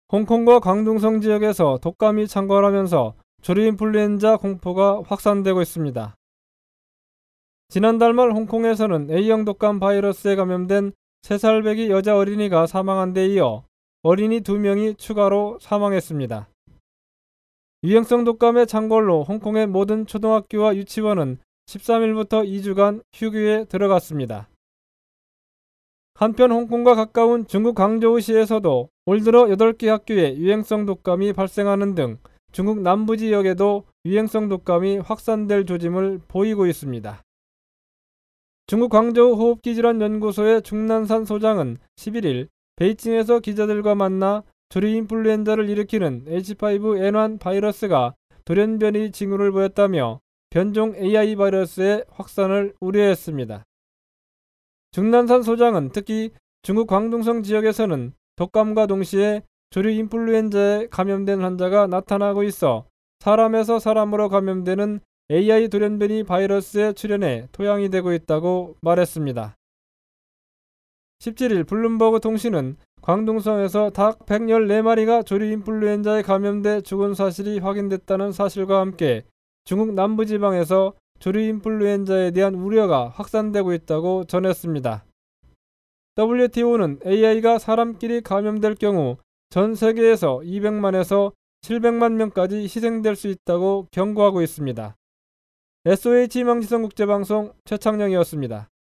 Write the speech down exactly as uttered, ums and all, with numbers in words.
홍콩과 광둥성 지역에서 독감이 창궐하면서 조류인플루엔자 공포가 확산되고 있습니다. 지난달 말 홍콩에서는 A형 독감 바이러스에 감염된 세 살 배기 여자 어린이가 사망한 데 이어 어린이 두 명이 추가로 사망했습니다. 유행성 독감의 창궐로 홍콩의 모든 초등학교와 유치원은 십삼 일부터 이 주간 휴교에 들어갔습니다. 한편 홍콩과 가까운 중국 광저우시에서도 올 들어 여덟 개 학교에 유행성 독감이 발생하는 등 중국 남부 지역에도 유행성 독감이 확산될 조짐을 보이고 있습니다. 중국 광저우 호흡기질환연구소의 중난산 소장은 십일 일 베이징에서 기자들과 만나 조류인플루엔자를 일으키는 에이치 파이브 엔 원 바이러스가 돌연변이 징후를 보였다며 변종 에이아이 바이러스의 확산을 우려했습니다. 중난산 소장은 특히 중국 광둥성 지역에서는 독감과 동시에 조류인플루엔자에 감염된 환자가 나타나고 있어 사람에서 사람으로 감염되는 에이아이 돌연변이 바이러스의 출현에 토양이 되고 있다고 말했습니다. 십칠 일 블룸버그 통신은 광둥성에서 닭 백십사 마리가 조류인플루엔자에 감염돼 죽은 사실이 확인됐다는 사실과 함께 중국 남부지방에서 조류인플루엔자에 대한 우려가 확산되고 있다고 전했습니다. 더블유티오는 에이아이가 사람끼리 감염될 경우 전 세계에서 이백만에서 칠백만 명까지 희생될 수 있다고 경고하고 있습니다. 에스오에이치 희망지성 국제방송 최창영이었습니다.